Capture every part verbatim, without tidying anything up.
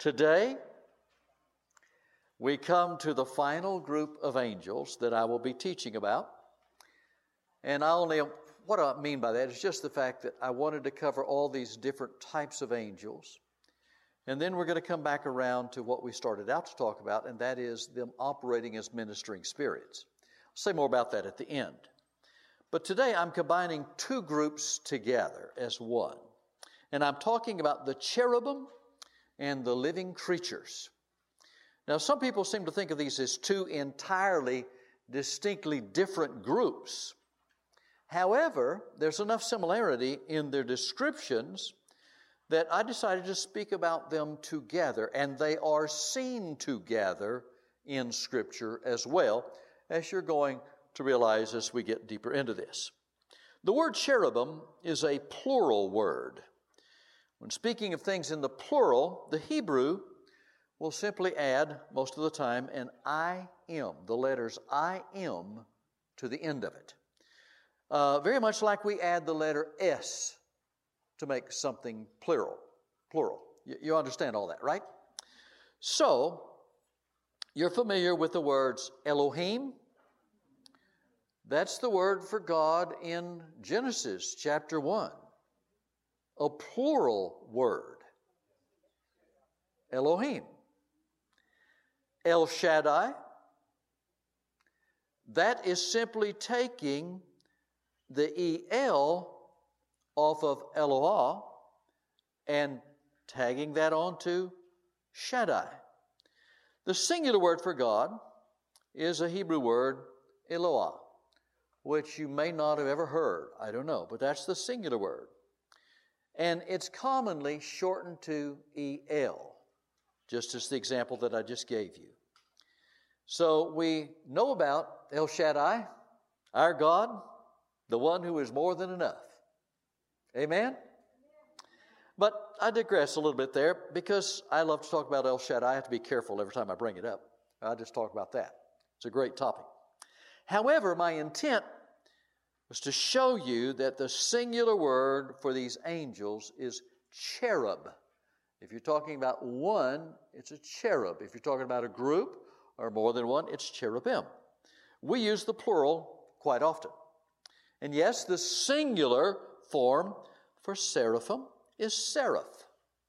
Today, we come to the final group of angels that I will be teaching about. And I only, what I mean by that is just the fact that I wanted to cover all these different types of angels. And then we're going to come back around to what we started out to talk about, and that is them operating as ministering spirits. I'll say more about that at the end. But today I'm combining two groups together as one. And I'm talking about the cherubim and the living creatures. Now, some people seem to think of these as two entirely, distinctly different groups. However, there's enough similarity in their descriptions that I decided to speak about them together, and they are seen together in Scripture as well, as you're going to realize as we get deeper into this. The word cherubim is a plural word. When speaking of things in the plural, the Hebrew will simply add, most of the time, an I M, the letters I M to the end of it. Uh, very much like we add the letter S to make something plural. Plural. You, you understand all that, right? So, you're familiar with the words Elohim. That's the word for God in Genesis chapter one. A plural word. Elohim. El Shaddai. That is simply taking the E L off of Eloah and tagging that onto Shaddai. The singular word for God is a Hebrew word, Eloah, which you may not have ever heard. I don't know, but that's the singular word. And it's commonly shortened to E L, just as the example that I just gave you. So we know about El Shaddai, our God, the one who is more than enough. Amen? But I digress a little bit there because I love to talk about El Shaddai. I have to be careful every time I bring it up. I just talk about that. It's a great topic. However, my intent was to show you that the singular word for these angels is cherub. If you're talking about one, it's a cherub. If you're talking about a group or more than one, it's cherubim. We use the plural quite often. And yes, the singular form for seraphim is seraph.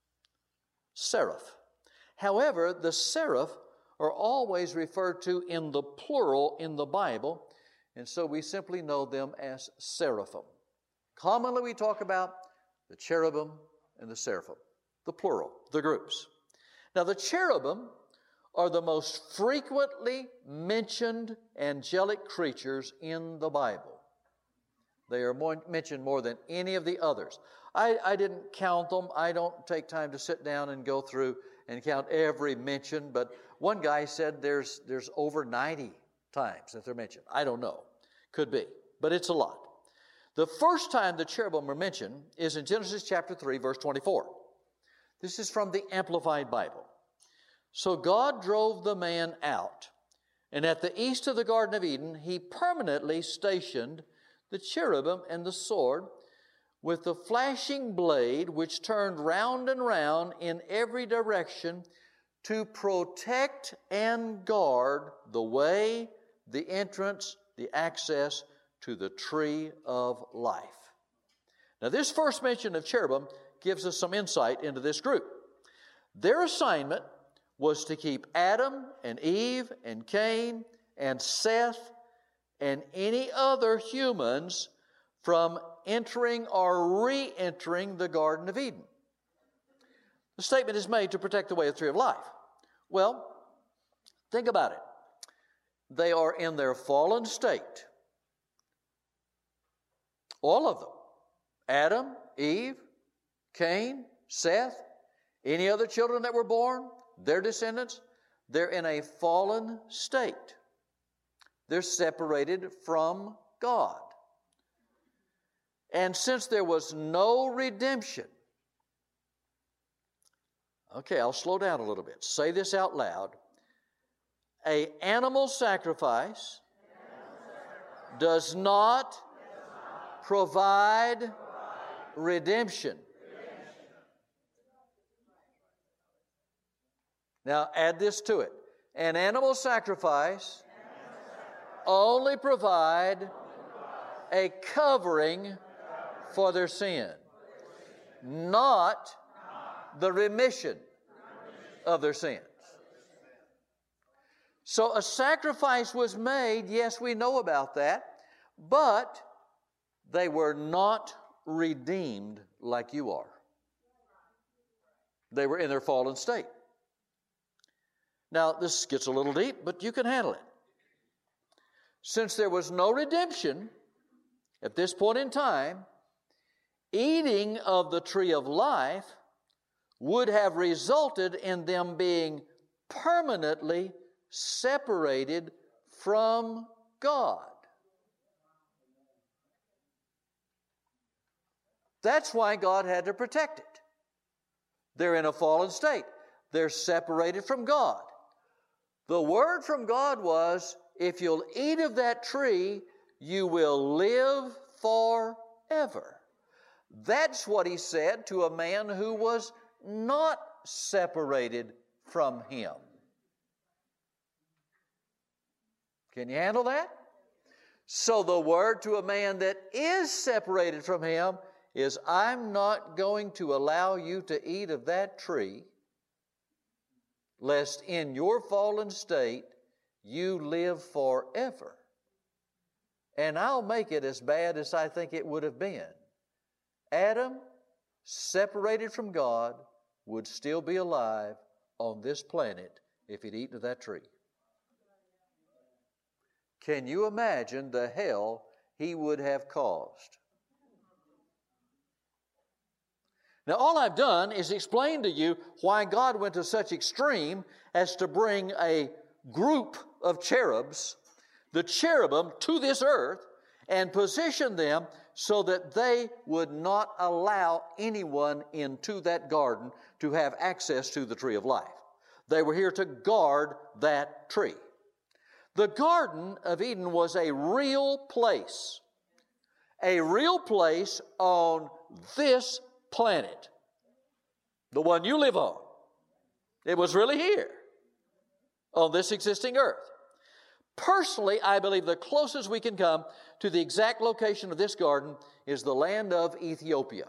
Seraph. However, the seraph are always referred to in the plural in the Bible, and so we simply know them as seraphim. Commonly we talk about the cherubim and the seraphim, the plural, the groups. Now the cherubim are the most frequently mentioned angelic creatures in the Bible. They are more, mentioned more than any of the others. I, I didn't count them. I don't take time to sit down and go through and count every mention, but one guy said there's, there's over ninety times that they're mentioned. I don't know. Could be, but it's a lot. The first time the cherubim are mentioned is in Genesis chapter three, verse twenty-four. This is from the Amplified Bible. So God drove the man out, and at the east of the Garden of Eden, he permanently stationed the cherubim and the sword with the flashing blade which turned round and round in every direction to protect and guard the way, the entrance, the access to the tree of life. Now this first mention of cherubim gives us some insight into this group. Their assignment was to keep Adam and Eve and Cain and Seth and any other humans from entering or re-entering the Garden of Eden. The statement is made to protect the way of the tree of life. Well, think about it. They are in their fallen state. All of them. Adam, Eve, Cain, Seth, any other children that were born, their descendants, they're in a fallen state. They're separated from God. And since there was no redemption, okay, I'll slow down a little bit. Say this out loud. A animal sacrifice does not provide redemption. Now add this to it. An animal sacrifice only provide a covering for their sin, not the remission of their sins. So a sacrifice was made, yes, we know about that, but they were not redeemed like you are. They were in their fallen state. Now, this gets a little deep, but you can handle it. Since there was no redemption at this point in time, eating of the tree of life would have resulted in them being permanently separated from God. That's why God had to protect it. They're in a fallen state. They're separated from God. The word from God was, if you'll eat of that tree, you will live forever. That's what he said to a man who was not separated from him. Can you handle that? So the word to a man that is separated from him is, I'm not going to allow you to eat of that tree, lest in your fallen state you live forever. And I'll make it as bad as I think it would have been. Adam, separated from God, would still be alive on this planet if he'd eaten of that tree. Can you imagine the hell he would have caused? Now, all I've done is explain to you why God went to such extreme as to bring a group of cherubs, the cherubim, to this earth and position them so that they would not allow anyone into that garden to have access to the tree of life. They were here to guard that tree. The Garden of Eden was a real place, a real place on this planet, the one you live on. It was really here on this existing earth. Personally, I believe the closest we can come to the exact location of this garden is the land of Ethiopia.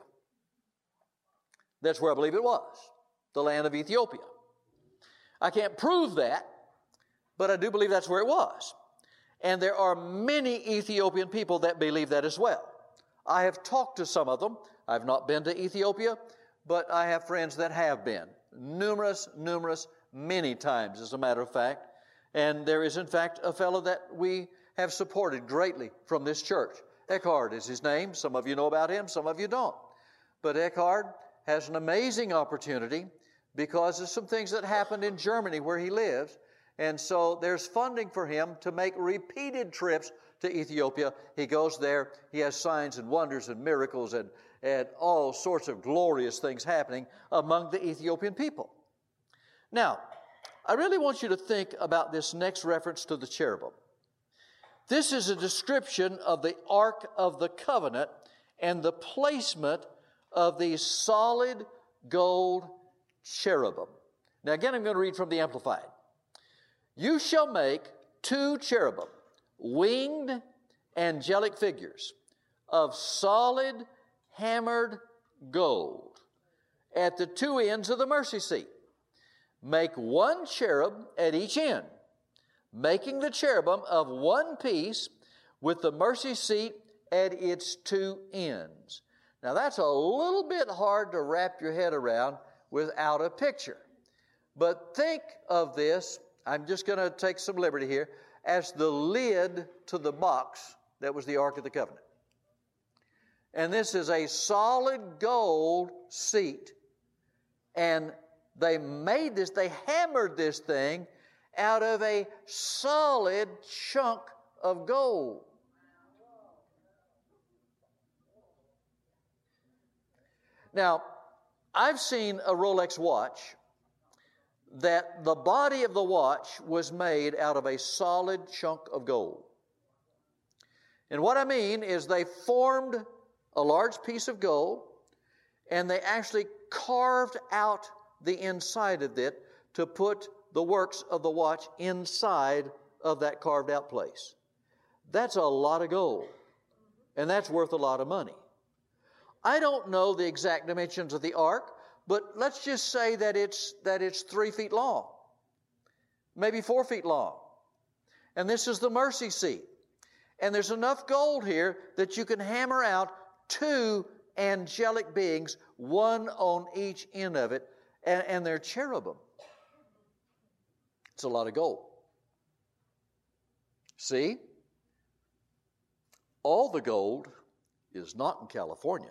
That's where I believe it was, the land of Ethiopia. I can't prove that, but I do believe that's where it was. And there are many Ethiopian people that believe that as well. I have talked to some of them. I've not been to Ethiopia, but I have friends that have been. Numerous, numerous, many times, as a matter of fact. And there is, in fact, a fellow that we have supported greatly from this church. Eckhard is his name. Some of you know about him, some of you don't. But Eckhard has an amazing opportunity because of some things that happened in Germany where he lives. And so there's funding for him to make repeated trips to Ethiopia. He goes there. He has signs and wonders and miracles and, and all sorts of glorious things happening among the Ethiopian people. Now, I really want you to think about this next reference to the cherubim. This is a description of the Ark of the Covenant and the placement of these solid gold cherubim. Now again, I'm going to read from the Amplified. You shall make two cherubim, winged angelic figures of solid hammered gold at the two ends of the mercy seat. Make one cherub at each end, making the cherubim of one piece with the mercy seat at its two ends. Now that's a little bit hard to wrap your head around without a picture. But think of this, I'm just going to take some liberty here, as the lid to the box that was the Ark of the Covenant. And this is a solid gold seat. And they made this, they hammered this thing out of a solid chunk of gold. Now, I've seen a Rolex watch that the body of the watch was made out of a solid chunk of gold. And what I mean is they formed a large piece of gold and they actually carved out the inside of it to put the works of the watch inside of that carved out place. That's a lot of gold, and that's worth a lot of money. I don't know the exact dimensions of the ark, but let's just say that it's, that it's three feet long, maybe four feet long. And this is the mercy seat. And there's enough gold here that you can hammer out two angelic beings, one on each end of it, and, and they're cherubim. It's a lot of gold. See? All the gold is not in California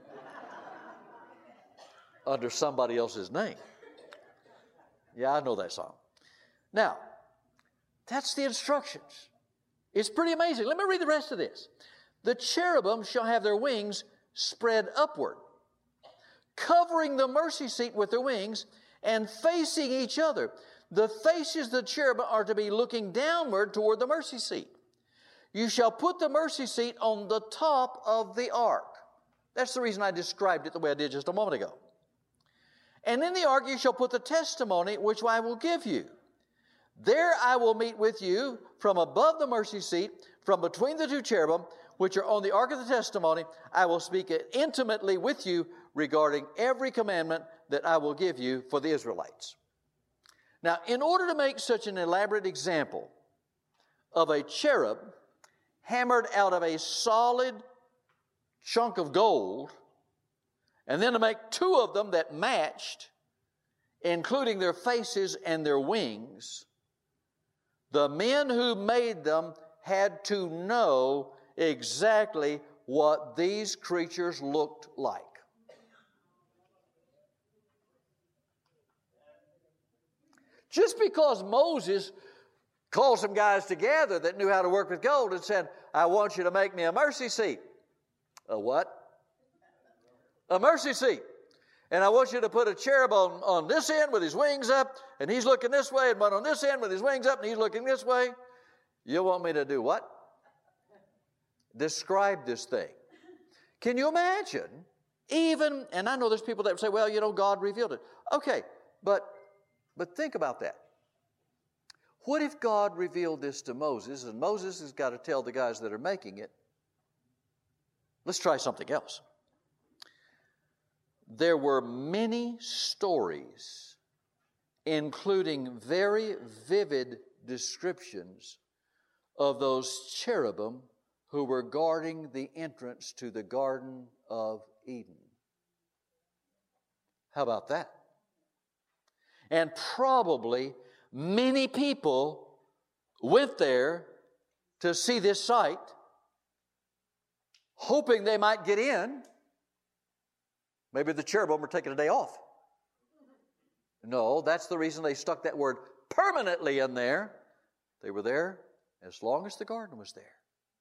under somebody else's name. Yeah, I know that song. Now, that's the instructions. It's pretty amazing. Let me read the rest of this. The cherubim shall have their wings spread upward, covering the mercy seat with their wings and facing each other. The faces of the cherubim are to be looking downward toward the mercy seat. You shall put the mercy seat on the top of the ark. That's the reason I described it the way I did just a moment ago. And in the ark you shall put the testimony which I will give you. There I will meet with you from above the mercy seat, from between the two cherubim, which are on the ark of the testimony. I will speak intimately with you regarding every commandment that I will give you for the Israelites. Now, in order to make such an elaborate example of a cherub hammered out of a solid chunk of gold, and then to make two of them that matched, including their faces and their wings, the men who made them had to know exactly what these creatures looked like. Just because Moses called some guys together that knew how to work with gold and said, I want you to make me a mercy seat. A what? A mercy seat. And I want you to put a cherub on, on this end with his wings up, and he's looking this way, and one on this end with his wings up, and he's looking this way. You want me to do what? Describe this thing. Can you imagine? Even, and I know there's people that say, well, you know, God revealed it. Okay, but, but think about that. What if God revealed this to Moses, and Moses has got to tell the guys that are making it, let's try something else. There were many stories, including very vivid descriptions of those cherubim who were guarding the entrance to the Garden of Eden. How about that? And probably many people went there to see this sight, hoping they might get in. Maybe the cherubim were taking a day off. No, that's the reason they stuck that word permanently in there. They were there as long as the garden was there.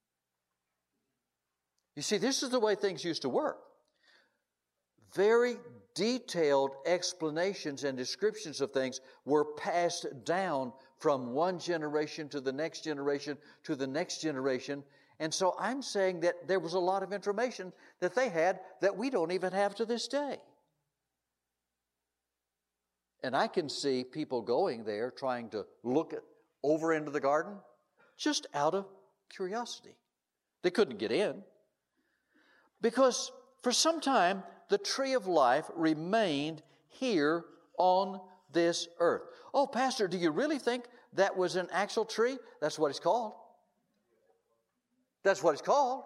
You see, this is the way things used to work. Very detailed explanations and descriptions of things were passed down from one generation to the next generation to the next generation. And so I'm saying that there was a lot of information that they had that we don't even have to this day. And I can see people going there trying to look at, over into the garden just out of curiosity. They couldn't get in because for some time the tree of life remained here on this earth. Oh, Pastor, do you really think that was an actual tree? That's what it's called. That's what it's called.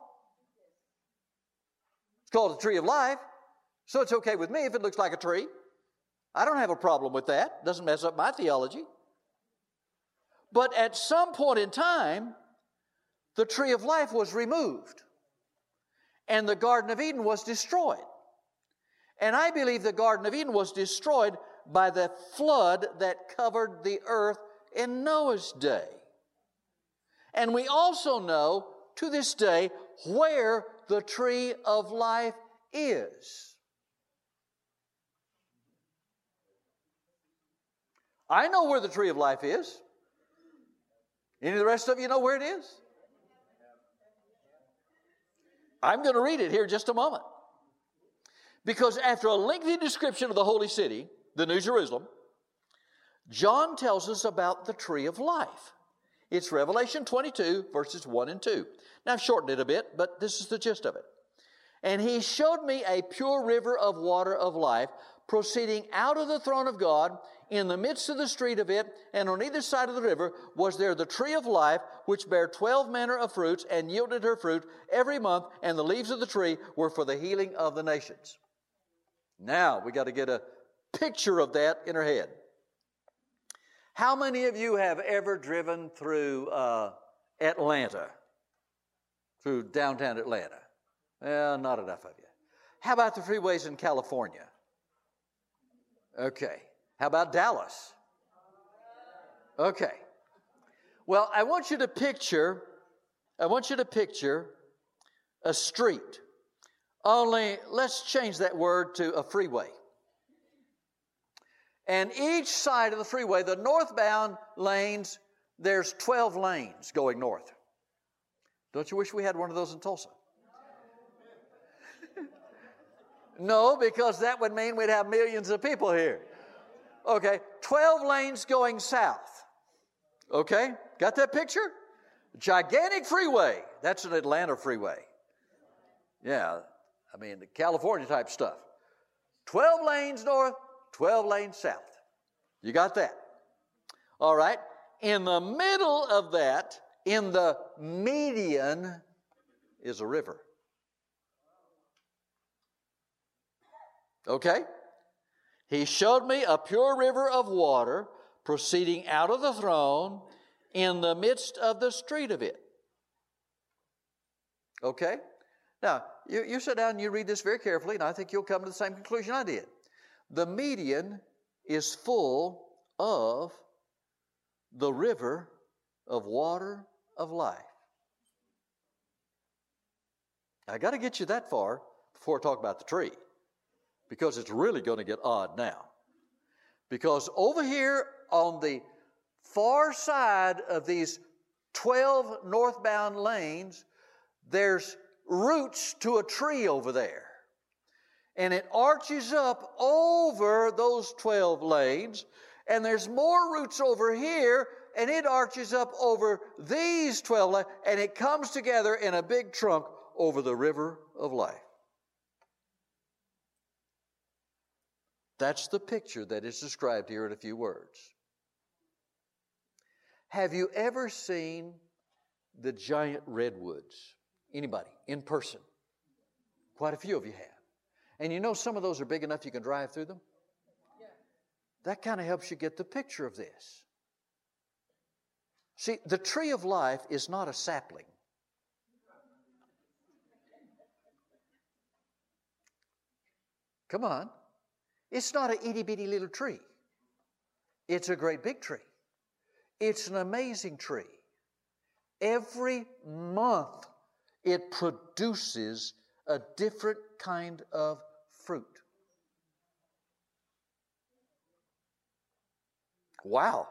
It's called the tree of life. So it's okay with me if it looks like a tree. I don't have a problem with that. It doesn't mess up my theology. But at some point in time, the tree of life was removed. And the Garden of Eden was destroyed. And I believe the Garden of Eden was destroyed by the flood that covered the earth in Noah's day. And we also know to this day where the tree of life is. I know where the tree of life is. Any of the rest of you know where it is? I'm going to read it here in just a moment. Because after a lengthy description of the holy city, the New Jerusalem, John tells us about the tree of life. It's Revelation twenty-two, verses one and two. Now, I've shortened it a bit, but this is the gist of it. And he showed me a pure river of water of life, proceeding out of the throne of God. In the midst of the street of it, and on either side of the river, was there the tree of life, which bare twelve manner of fruits, and yielded her fruit every month, and the leaves of the tree were for the healing of the nations. Now, we got to get a picture of that in our head. How many of you have ever driven through uh, Atlanta? Through downtown Atlanta? Well, not enough of you. How about the freeways in California? Okay. How about Dallas? Okay. Well, I want you to picture, I want you to picture a street. Only, let's change that word to a freeway. And each side of the freeway, the northbound lanes, there's twelve lanes going north. Don't you wish we had one of those in Tulsa? No, because that would mean we'd have millions of people here. Okay, twelve lanes going south. Okay, got that picture? Gigantic freeway. That's an Atlanta freeway. Yeah, I mean, the California type stuff. twelve lanes north, twelve lanes south. You got that? All right. In the middle of that, in the median, is a river. Okay? He showed me a pure river of water proceeding out of the throne in the midst of the street of it. Okay? Now, you, you sit down and you read this very carefully, and I think you'll come to the same conclusion I did. The median is full of the river of water of life. I got to get you that far before I talk about the tree, because it's really going to get odd now. Because over here on the far side of these twelve northbound lanes, there's roots to a tree over there. And it arches up over those twelve lanes, and there's more roots over here, and it arches up over these twelve lanes, and it comes together in a big trunk over the river of life. That's the picture that is described here in a few words. Have you ever seen the giant redwoods? Anybody? In person? Quite a few of you have. And you know some of those are big enough you can drive through them? Yeah. That kind of helps you get the picture of this. See, the tree of life is not a sapling. Come on. It's not an itty-bitty little tree. It's a great big tree. It's an amazing tree. Every month it produces a different kind of fruit. Wow.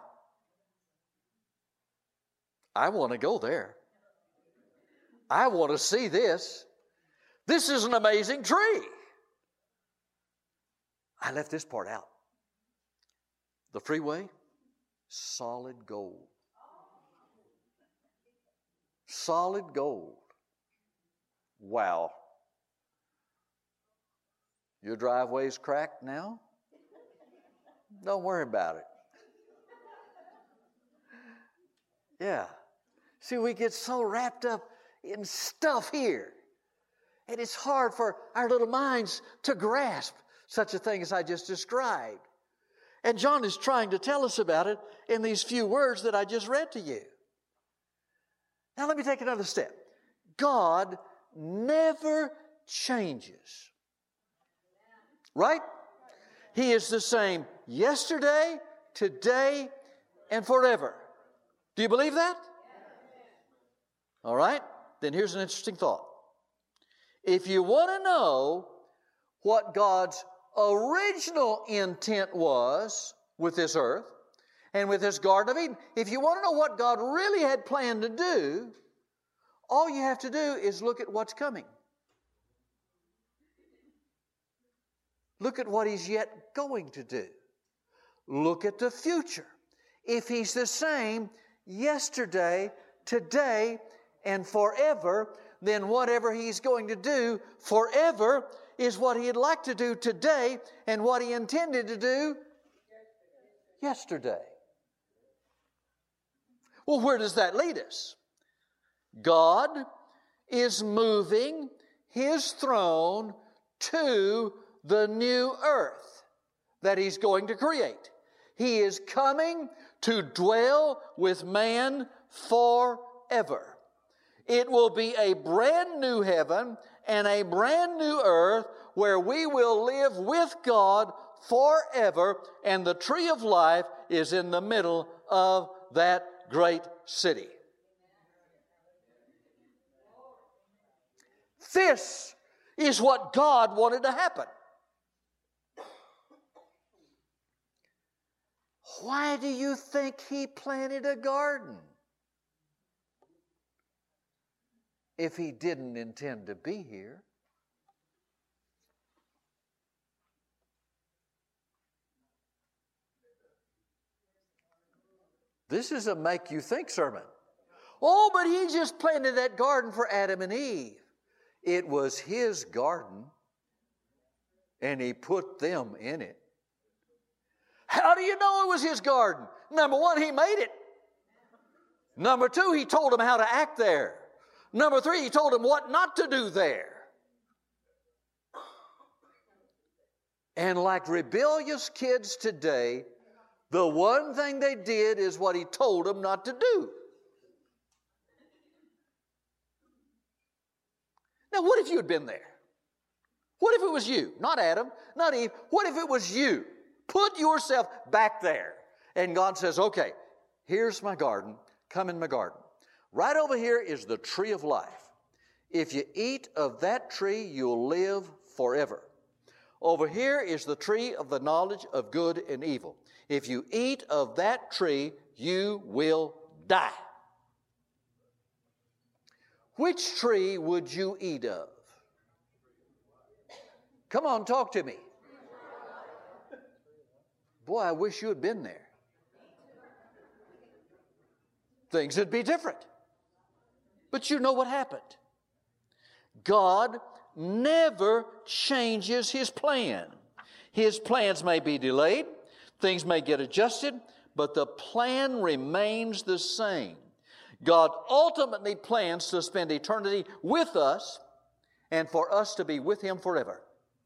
I want to go there. I want to see this. This is an amazing tree. I left this part out. The freeway, solid gold. Solid gold. Wow. Your driveway's cracked now? Don't worry about it. Yeah. See, we get so wrapped up in stuff here. And it's hard for our little minds to grasp such a thing as I just described. And John is trying to tell us about it in these few words that I just read to you. Now let me take another step. God never changes. Right? He is the same yesterday, today, and forever. Do you believe that? All right. Then here's an interesting thought. If you want to know what God's original intent was with this earth and with this Garden of Eden, if you want to know what God really had planned to do, all you have to do is look at what's coming. Look at what He's yet going to do. look at the future. If He's the same yesterday, today, and forever, then whatever He's going to do forever is what He'd like to do today and what He intended to do yesterday. Well, where does that lead us? God is moving His throne to the new earth that He's going to create. He is coming to dwell with man forever. It will be a brand new heaven and a brand new earth where we will live with God forever, and the tree of life is in the middle of that great city. This is what God wanted to happen. Why do you think He planted a garden if He didn't intend to be here? This is a make you think sermon. Oh, but He just planted that garden for Adam and Eve. It was His garden, and He put them in it. How do you know it was His garden? Number one, He made it. Number two, He told them how to act there. Number three, He told them what not to do there. And like rebellious kids today, the one thing they did is what He told them not to do. Now, what if you had been there? What if it was you? Not Adam, not Eve. What if it was you? Put yourself back there. And God says, okay, here's my garden. Come in my garden. Right over here is the tree of life. If you eat of that tree, you'll live forever. Over here is the tree of the knowledge of good and evil. If you eat of that tree, you will die. Which tree would you eat of? Come on, talk to me. Boy, I wish you had been there. Things would be different. But you know what happened. God never changes His plan. His plans may be delayed, things may get adjusted, but the plan remains the same. God ultimately plans to spend eternity with us and for us to be with Him forever.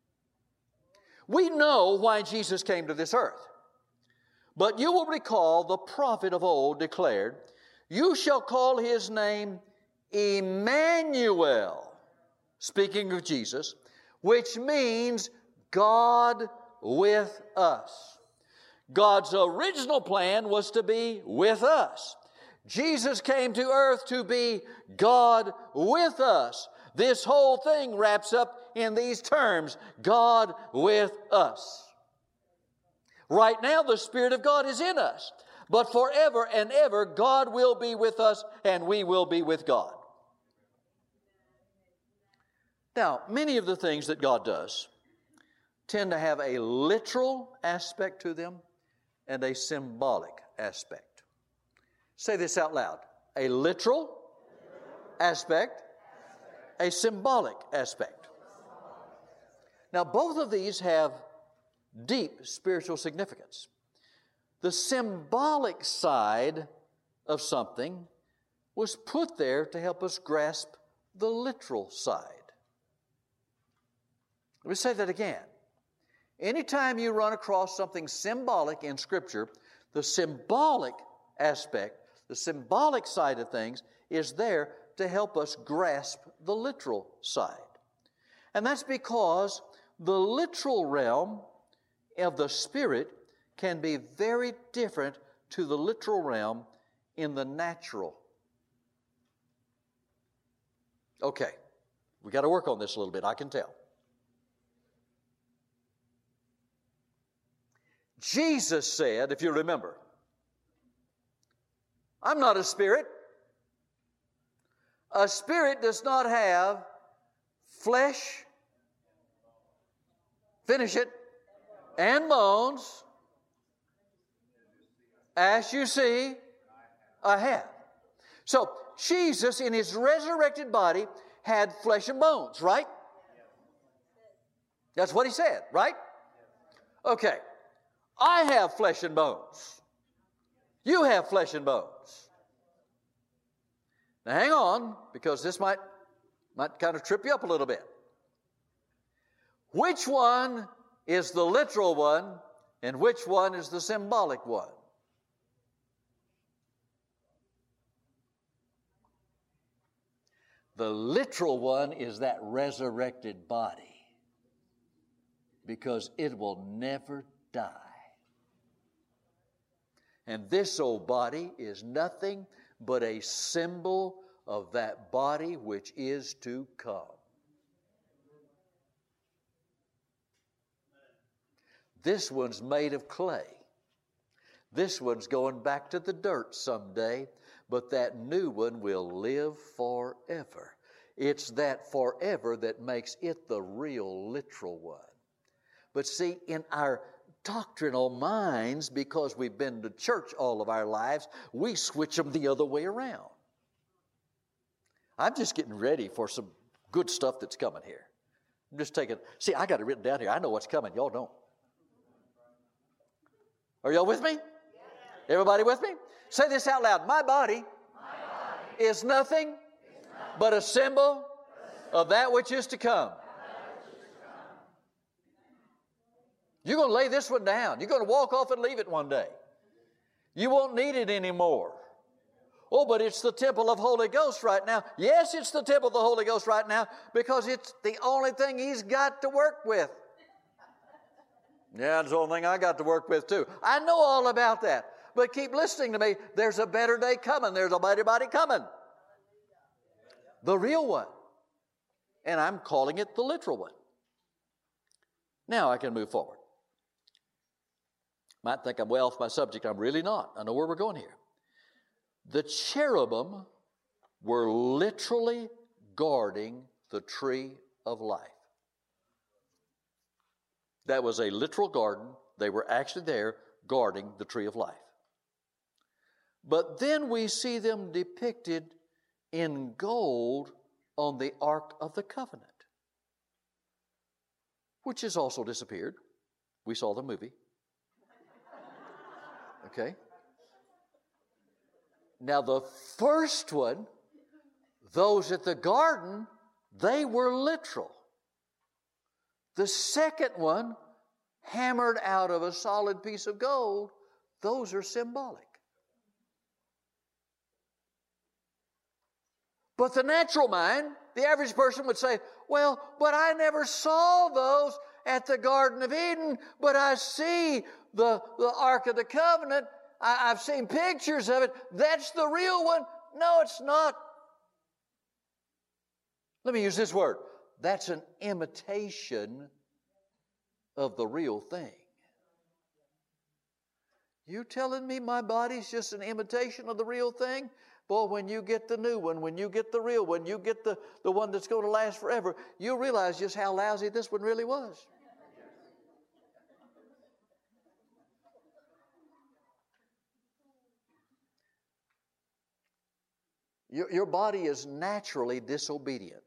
We know why Jesus came to this earth. But you will recall the prophet of old declared, "You shall call His name Emmanuel," speaking of Jesus, which means God with us. God's original plan was to be with us. Jesus came to earth to be God with us. This whole thing wraps up in these terms, God with us. Right now, the Spirit of God is in us, but forever and ever, God will be with us and we will be with God. Now, many of the things that God does tend to have a literal aspect to them and a symbolic aspect. Say this out loud. A literal aspect, a symbolic aspect. Now, both of these have deep spiritual significance. The symbolic side of something was put there to help us grasp the literal side. Let me say that again. Anytime you run across something symbolic in Scripture, the symbolic aspect, the symbolic side of things is there to help us grasp the literal side. And that's because the literal realm of the Spirit can be very different to the literal realm in the natural. Okay, we got to work on this a little bit, I can tell. Jesus said, if you remember, I'm not a spirit. A spirit does not have flesh, finish it, and bones, As you see, I have. So, Jesus in his resurrected body had flesh and bones, right? That's what he said, right? Okay. I have flesh and bones. You have flesh and bones. Now hang on, because this might, might kind of trip you up a little bit. Which one is the literal one, and which one is the symbolic one? The literal one is that resurrected body, because it will never die. And this old body is nothing but a symbol of that body which is to come. This one's made of clay. This one's going back to the dirt someday, but that new one will live forever. It's that forever that makes it the real literal one. But see, in our doctrinal minds, because we've been to church all of our lives, we switch them the other way around. I'm just getting ready for some good stuff that's coming here. I'm just taking, see, I got it written down here. I know what's coming. Y'all don't. Are y'all with me? Everybody with me? Say this out loud. My body, My body is nothing, is nothing but a symbol of that which is to come. You're going to lay this one down. You're going to walk off and leave it one day. You won't need it anymore. Oh, but it's the temple of Holy Ghost right now. Yes, it's the temple of the Holy Ghost right now, because it's the only thing He's got to work with. Yeah, it's the only thing I got to work with too. I know all about that. But keep listening to me. There's a better day coming. There's a better body coming. The real one. And I'm calling it the literal one. Now I can move forward. Might think I'm way off my subject. I'm really not. I know where we're going here. The cherubim were literally guarding the tree of life. That was a literal garden. They were actually there guarding the tree of life. But then we see them depicted in gold on the Ark of the Covenant, which has also disappeared. We saw the movie. Okay? Now the first one, those at the garden, they were literal. The second one, hammered out of a solid piece of gold, those are symbolic. But the natural mind, the average person would say, well, but I never saw those at the Garden of Eden, but I see the, the Ark of the Covenant. I, I've seen pictures of it. That's the real one. No, it's not. Let me use this word. That's an imitation of the real thing. You telling me my body's just an imitation of the real thing? Boy, when you get the new one, when you get the real one, you get the, the one that's going to last forever, you'll realize just how lousy this one really was. Your, your body is naturally disobedient.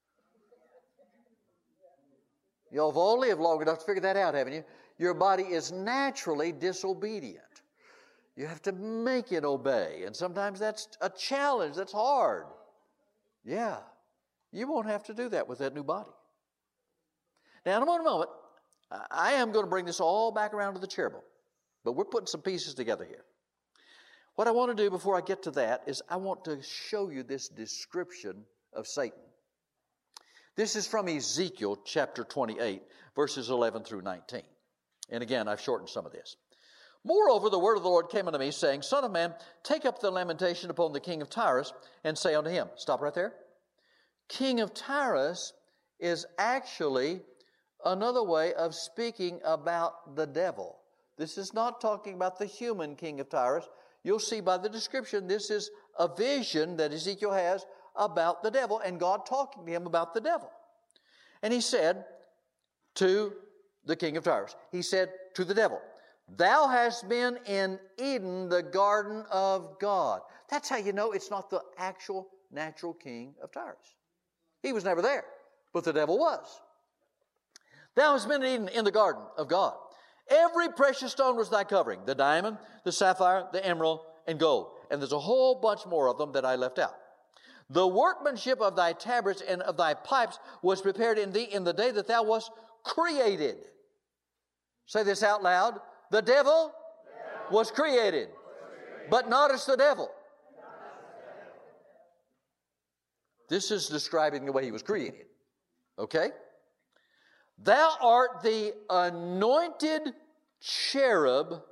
Y'all have all lived long enough to figure that out, haven't you? Your body is naturally disobedient. You have to make it obey. And sometimes that's a challenge. That's hard. Yeah. You won't have to do that with that new body. Now, in a moment, I am going to bring this all back around to the cherubim. But we're putting some pieces together here. What I want to do before I get to that is I want to show you this description of Satan. This is from Ezekiel chapter twenty-eight, verses eleven through nineteen. And again, I've shortened some of this. Moreover, the word of the Lord came unto me, saying, Son of man, take up the lamentation upon the king of Tyrus, and say unto him, stop right there. King of Tyrus is actually another way of speaking about the devil. This is not talking about the human king of Tyrus. You'll see by the description, this is a vision that Ezekiel has about the devil, and God talking to him about the devil. And he said to the king of Tyrus, he said to the devil, Thou hast been in Eden, the garden of God. That's how you know it's not the actual natural king of Tyrus. He was never there, but the devil was. Thou hast been in Eden, in the garden of God. Every precious stone was thy covering, the diamond, the sapphire, the emerald, and gold. And there's a whole bunch more of them that I left out. The workmanship of thy tabrets and of thy pipes was prepared in thee in the day that thou wast created. Say this out loud. The devil was created, but not as the devil. This is describing the way he was created. Okay? Thou art the anointed cherub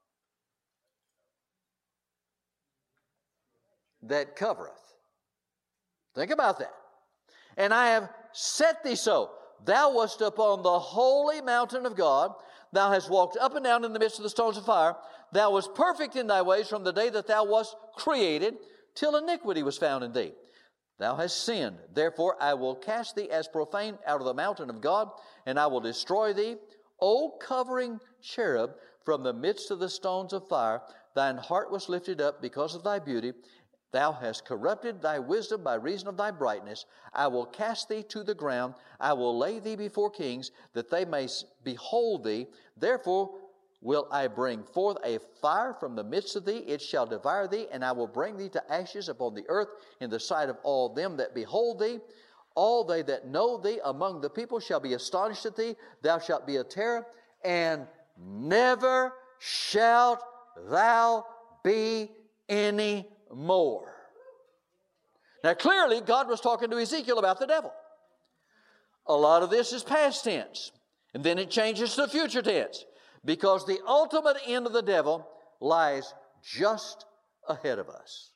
that covereth. Think about that. And I have set thee so. Thou wast upon the holy mountain of God. Thou hast walked up and down in the midst of the stones of fire. Thou wast perfect in thy ways from the day that thou wast created, till iniquity was found in thee. Thou hast sinned. Therefore I will cast thee as profane out of the mountain of God, and I will destroy thee. O covering cherub, from the midst of the stones of fire, thine heart was lifted up because of thy beauty. Thou hast corrupted thy wisdom by reason of thy brightness. I will cast thee to the ground. I will lay thee before kings, that they may behold thee. Therefore will I bring forth a fire from the midst of thee. It shall devour thee, and I will bring thee to ashes upon the earth in the sight of all them that behold thee. All they that know thee among the people shall be astonished at thee. Thou shalt be a terror, and never shalt thou be any more. Now clearly God was talking to Ezekiel about the devil. A lot of this is past tense, and then it changes to future tense, because the ultimate end of the devil lies just ahead of us.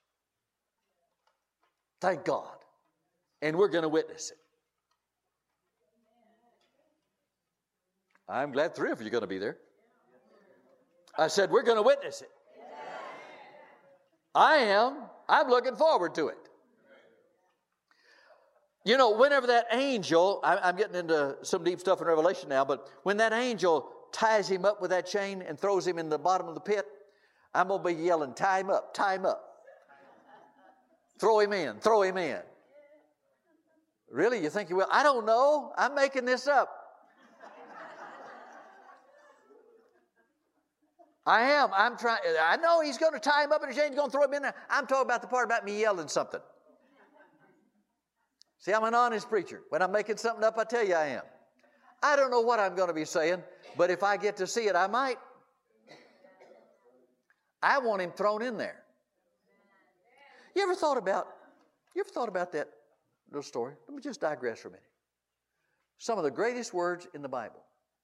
Thank God. And we're going to witness it. I'm glad three of you are going to be there. I said we're going to witness it. I am. I'm looking forward to it. You know, whenever that angel, I'm getting into some deep stuff in Revelation now, but when that angel ties him up with that chain and throws him in the bottom of the pit, I'm going to be yelling, tie him up, tie him up. Throw him in, throw him in. Really? You think you will? I don't know. I'm making this up. I am. I'm trying. I know he's going to tie him up in a chain. He's going to throw him in there. I'm talking about the part about me yelling something. See, I'm an honest preacher. When I'm making something up, I tell you I am. I don't know what I'm going to be saying, but if I get to see it, I might. I want him thrown in there. You ever thought about, you ever thought about that little story? Let me just digress for a minute. Some of the greatest words in the Bible.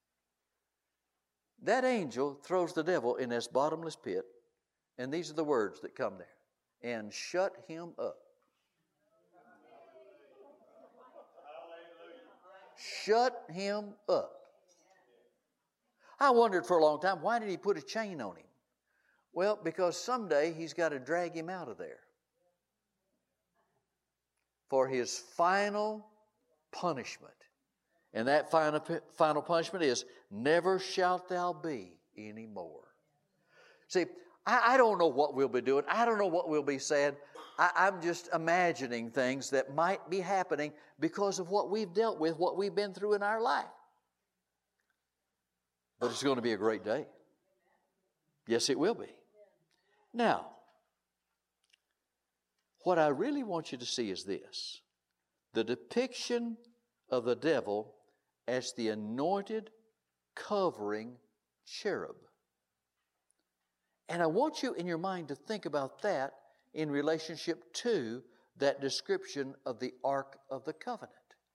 That angel throws the devil in this bottomless pit, and these are the words that come there. And shut him up. Shut him up. I wondered for a long time, why did he put a chain on him? Well, because someday he's got to drag him out of there for his final punishment. And that final, final punishment is, never shalt thou be any more. See, I, I don't know what we'll be doing. I don't know what we'll be saying. I, I'm just imagining things that might be happening because of what we've dealt with, what we've been through in our life. But it's going to be a great day. Yes, it will be. Now, what I really want you to see is this. The depiction of the devil as the anointed covering cherub. And I want you in your mind to think about that in relationship to that description of the Ark of the Covenant.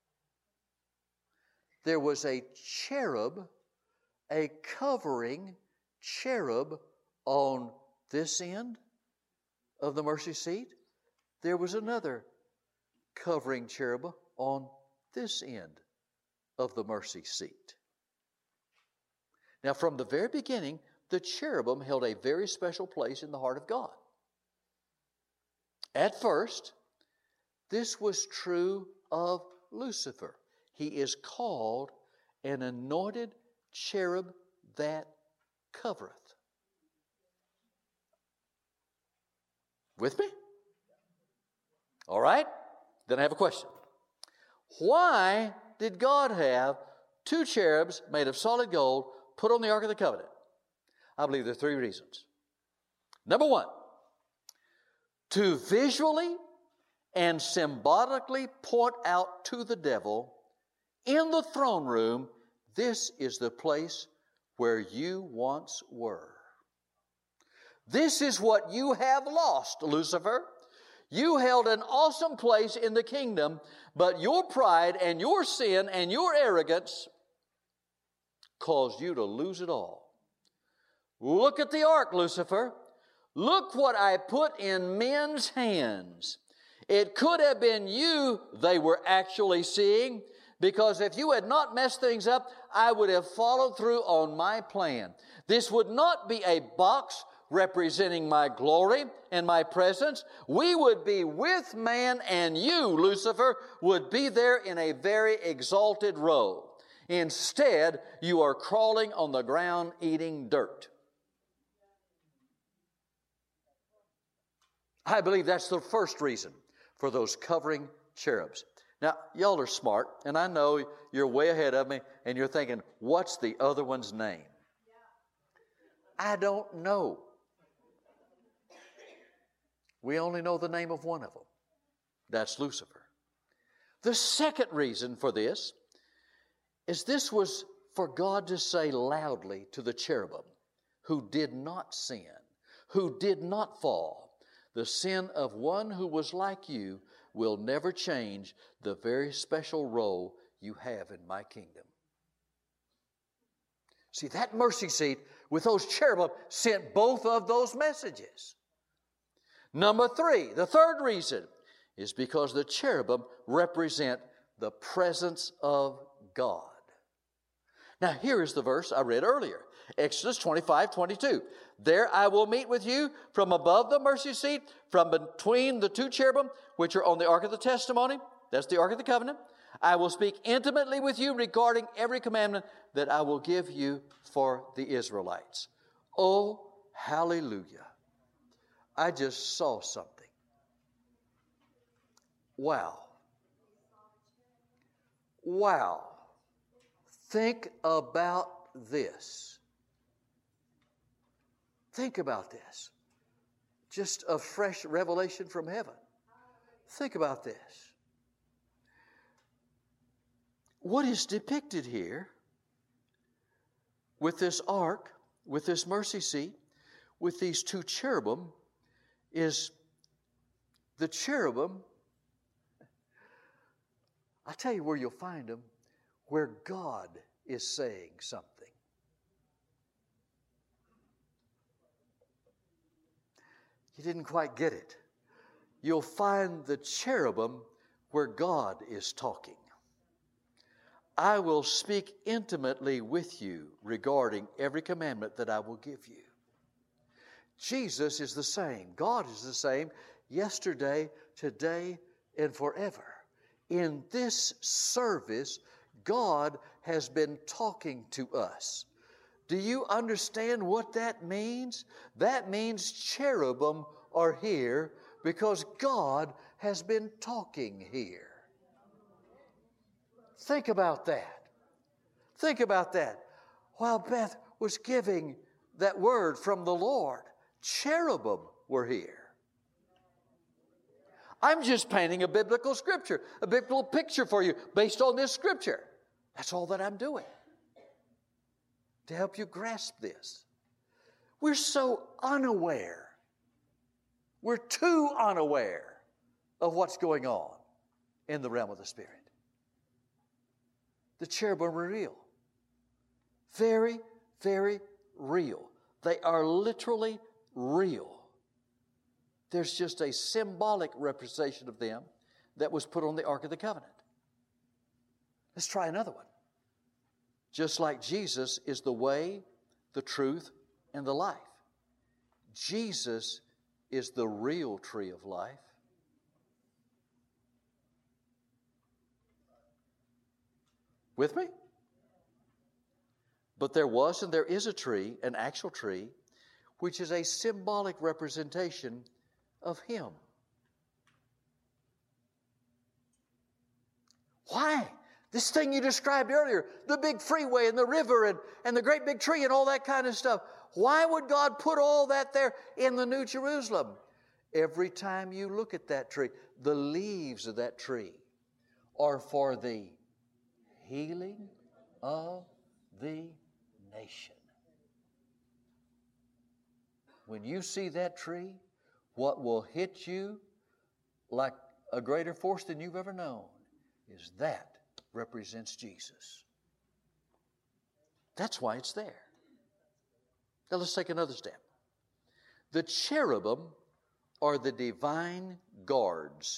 There was a cherub, a covering cherub on this end of the mercy seat. There was another covering cherub on this end of the mercy seat. Now, from the very beginning, the cherubim held a very special place in the heart of God. At first, this was true of Lucifer. He is called an anointed cherub that covereth. With me? All right. Then I have a question. Why did God have two cherubs made of solid gold put on the Ark of the Covenant? I believe there are three reasons. Number one, to visually and symbolically point out to the devil in the throne room, this is the place where you once were. This is what you have lost, Lucifer. You held an awesome place in the kingdom, but your pride and your sin and your arrogance caused you to lose it all. Look at the ark, Lucifer. Look what I put in men's hands. It could have been you they were actually seeing, because if you had not messed things up, I would have followed through on my plan. This would not be a box representing my glory and my presence. We would be with man, and you, Lucifer, would be there in a very exalted row. Instead, you are crawling on the ground eating dirt. I believe that's the first reason for those covering cherubs. Now, y'all are smart, and I know you're way ahead of me, and you're thinking, what's the other one's name? I don't know. We only know the name of one of them. That's Lucifer. The second reason for this is this was for God to say loudly to the cherubim who did not sin, who did not fall. The sin of one who was like you will never change the very special role you have in my kingdom. See, that mercy seat with those cherubim sent both of those messages. Number three, the third reason is because the cherubim represent the presence of God. Now, here is the verse I read earlier. Exodus twenty-five, twenty-two. There I will meet with you from above the mercy seat, from between the two cherubim, which are on the Ark of the Testimony. That's the Ark of the Covenant. I will speak intimately with you regarding every commandment that I will give you for the Israelites. Oh, hallelujah. I just saw something. Wow. Wow. Think about this. Think about this. Just a fresh revelation from heaven. Think about this. What is depicted here with this ark, with this mercy seat, with these two cherubim, is the cherubim. I'll tell you where you'll find them, where God is saying something. You didn't quite get it. You'll find the cherubim where God is talking. I will speak intimately with you regarding every commandment that I will give you. Jesus is the same. God is the same yesterday, today, and forever. In this service, God has been talking to us. Do you understand what that means? That means cherubim are here because God has been talking here. Think about that. Think about that. While Beth was giving that word from the Lord, cherubim were here. I'm just painting a biblical scripture, a biblical picture for you based on this scripture. That's all that I'm doing to help you grasp this. We're so unaware. We're too unaware of what's going on in the realm of the Spirit. The cherubim are real. Very, very real. They are literally real. There's just a symbolic representation of them that was put on the Ark of the Covenant. Let's try another one. Just like Jesus is the way, the truth, and the life. Jesus is the real tree of life. With me? But there was and there is a tree, an actual tree, which is a symbolic representation of Him. Why? This thing you described earlier, the big freeway and the river and, and the great big tree and all that kind of stuff. Why would God put all that there in the New Jerusalem? Every time you look at that tree, the leaves of that tree are for the healing of the nation. When you see that tree, what will hit you like a greater force than you've ever known is that represents Jesus. That's why it's there. Now let's take another step. The cherubim are the divine guards.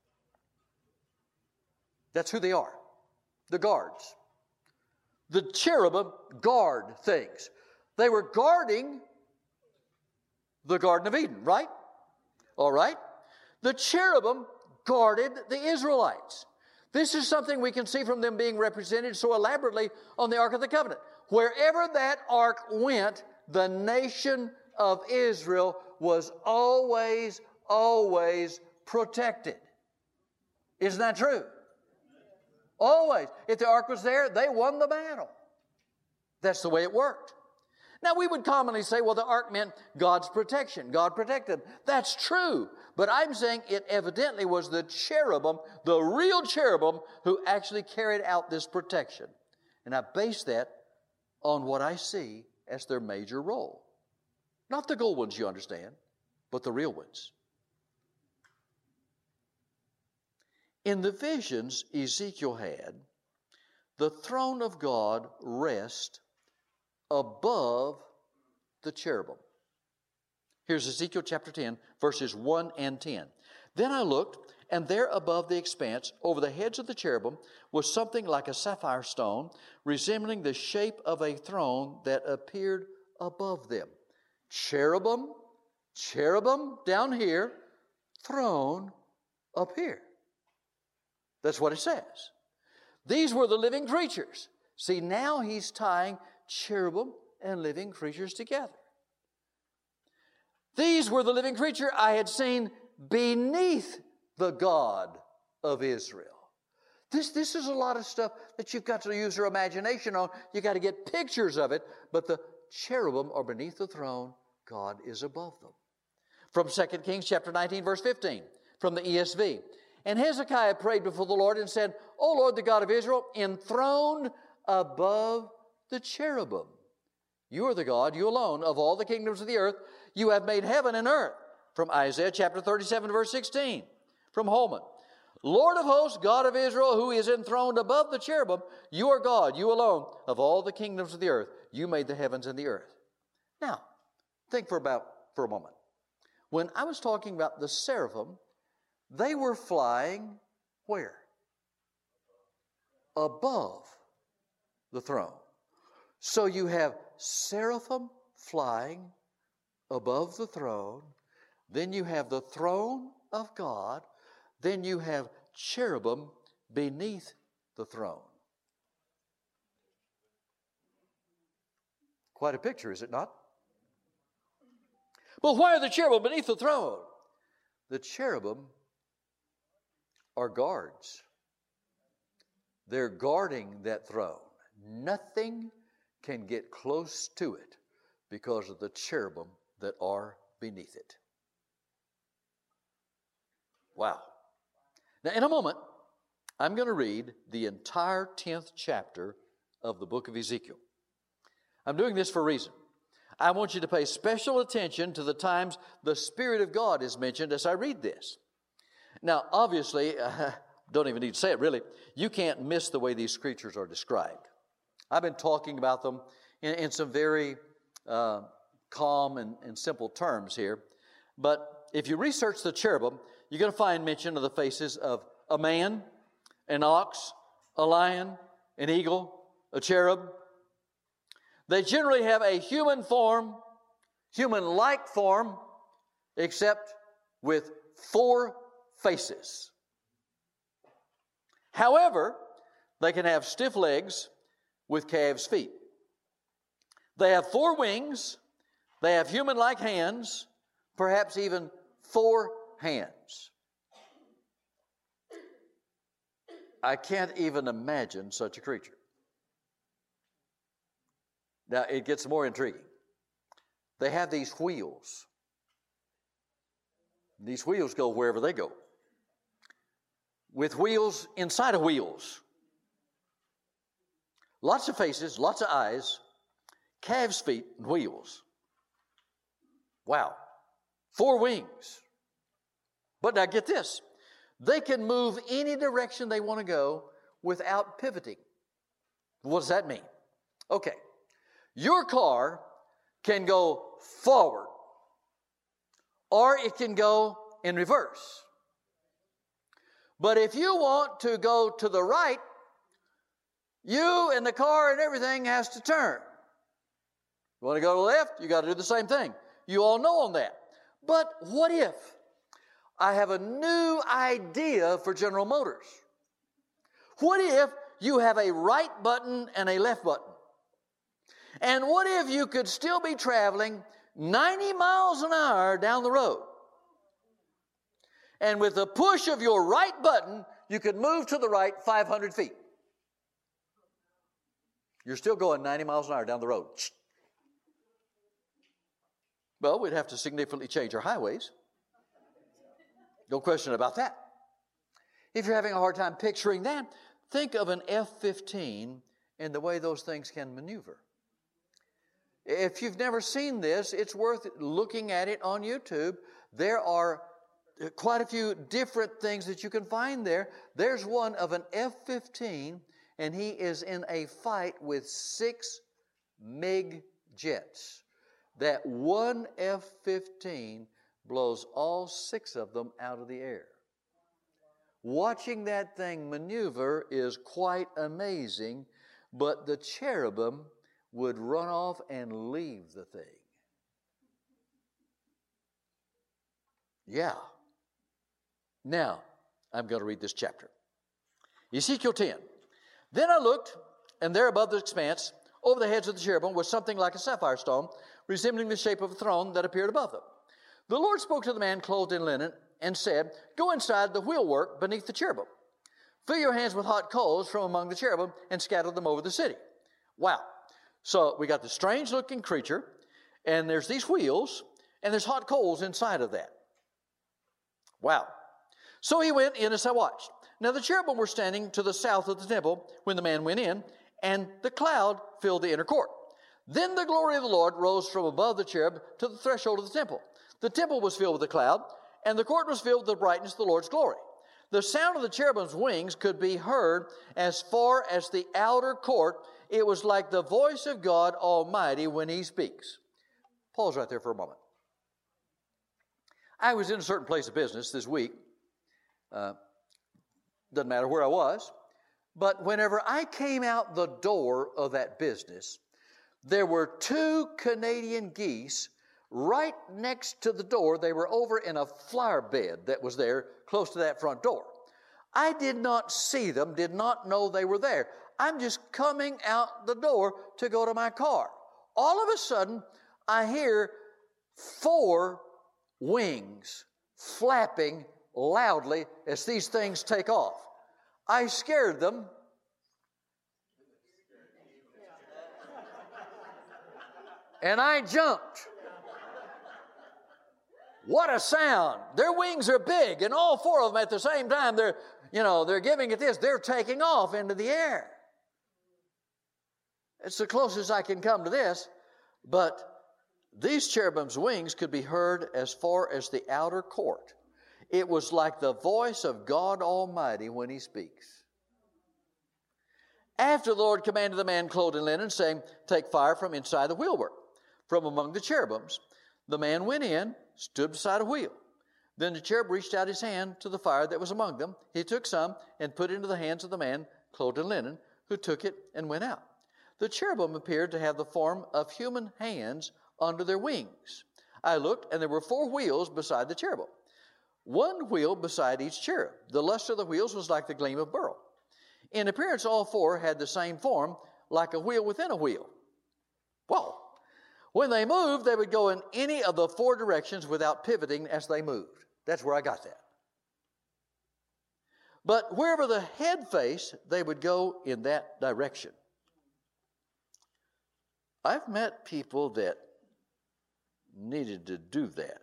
That's who they are. The guards. The cherubim guard things. They were guarding the Garden of Eden, right? All right. The cherubim guarded the Israelites. This is something we can see from them being represented so elaborately on the Ark of the Covenant. Wherever that ark went, the nation of Israel was always, always protected. Isn't that true? Always. If the ark was there, they won the battle. That's the way it worked. Now, we would commonly say, well, the ark meant God's protection. God protected them. That's true. But I'm saying it evidently was the cherubim, the real cherubim, who actually carried out this protection. And I base that on what I see as their major role. Not the gold ones, you understand, but the real ones. In the visions Ezekiel had, the throne of God rests above the cherubim. Here's Ezekiel chapter ten, verses one and ten. Then I looked, and there above the expanse, over the heads of the cherubim, was something like a sapphire stone, resembling the shape of a throne that appeared above them. Cherubim, cherubim down here, throne up here. That's what it says. These were the living creatures. See, now he's tying cherubim and living creatures together. These were the living creature I had seen beneath the God of Israel. This, this is a lot of stuff that you've got to use your imagination on. You've got to get pictures of it. But the cherubim are beneath the throne. God is above them. From Second Kings chapter nineteen, verse fifteen, from the E S V. And Hezekiah prayed before the Lord and said, O Lord, the God of Israel, enthroned above the cherubim. You are the God, you alone, of all the kingdoms of the earth. You have made heaven and earth. From Isaiah chapter thirty-seven, verse sixteen. From Holman. Lord of hosts, God of Israel, who is enthroned above the cherubim, you are God, you alone, of all the kingdoms of the earth. You made the heavens and the earth. Now, think for about for a moment. When I was talking about the seraphim, they were flying where? Above the throne. So you have seraphim flying above the throne. Then you have the throne of God. Then you have cherubim beneath the throne. Quite a picture, is it not? But why are the cherubim beneath the throne? The cherubim are guards. They're guarding that throne. Nothing can get close to it because of the cherubim that are beneath it. Wow. Now, in a moment, I'm going to read the entire tenth chapter of the book of Ezekiel. I'm doing this for a reason. I want you to pay special attention to the times the Spirit of God is mentioned as I read this. Now, obviously, uh, don't even need to say it really, you can't miss the way these creatures are described. I've been talking about them in, in some very uh, calm and, and simple terms here. But if you research the cherubim, you're going to find mention of the faces of a man, an ox, a lion, an eagle, a cherub. They generally have a human form, human-like form, except with four faces. However, they can have stiff legs with calves' feet. They have four wings. They have human-like hands, perhaps even four hands. I can't even imagine such a creature. Now, it gets more intriguing. They have these wheels. These wheels go wherever they go. With wheels inside of wheels. Lots of faces, lots of eyes, calves' feet, and wheels. Wow. Four wings. But now get this. They can move any direction they want to go without pivoting. What does that mean? Okay. Your car can go forward, or it can go in reverse. But if you want to go to the right, you and the car and everything has to turn. You want to go to the left, you got to do the same thing. You all know on that. But what if I have a new idea for General Motors? What if you have a right button and a left button? And what if you could still be traveling ninety miles an hour down the road? And with the push of your right button, you could move to the right five hundred feet. You're still going ninety miles an hour down the road. Well, we'd have to significantly change our highways. No question about that. If you're having a hard time picturing that, think of an F fifteen and the way those things can maneuver. If you've never seen this, it's worth looking at it on YouTube. There are quite a few different things that you can find there. There's one of an F fifteen, and he is in a fight with six MiG jets. That one F fifteen blows all six of them out of the air. Watching that thing maneuver is quite amazing, but the cherubim would run off and leave the thing. Yeah. Now, I'm going to read this chapter. Ezekiel ten. Then I looked, and there above the expanse, over the heads of the cherubim, was something like a sapphire stone, resembling the shape of a throne that appeared above them. The Lord spoke to the man clothed in linen and said, "Go inside the wheelwork beneath the cherubim. Fill your hands with hot coals from among the cherubim and scatter them over the city." Wow. So we got this strange-looking creature, and there's these wheels, and there's hot coals inside of that. Wow. So he went in as I watched. Now the cherubim were standing to the south of the temple when the man went in, and the cloud filled the inner court. Then the glory of the Lord rose from above the cherub to the threshold of the temple. The temple was filled with the cloud, and the court was filled with the brightness of the Lord's glory. The sound of the cherubim's wings could be heard as far as the outer court. It was like the voice of God Almighty when He speaks. Pause right there for a moment. I was in a certain place of business this week. Uh, doesn't matter where I was. But whenever I came out the door of that business, there were two Canadian geese right next to the door. They were over in a flower bed that was there close to that front door. I did not see them, did not know they were there. I'm just coming out the door to go to my car. All of a sudden, I hear four wings flapping loudly as these things take off. I scared them. And I jumped. What a sound. Their wings are big, and all four of them at the same time, they're, you know, they're giving it this. They're taking off into the air. It's the closest I can come to this, but these cherubim's wings could be heard as far as the outer court. It was like the voice of God Almighty when He speaks. After the Lord commanded the man clothed in linen, saying, "Take fire from inside the wheelwork, from among the cherubims." The man went in, stood beside a wheel. Then the cherub reached out his hand to the fire that was among them. He took some and put it into the hands of the man clothed in linen, who took it and went out. The cherubim appeared to have the form of human hands under their wings. I looked, and there were four wheels beside the cherubim, one wheel beside each cherub. The luster of the wheels was like the gleam of beryl. In appearance, all four had the same form, like a wheel within a wheel. Well, When they moved, they would go in any of the four directions without pivoting as they moved. That's where I got that. But wherever the head faced, they would go in that direction. I've met people that needed to do that.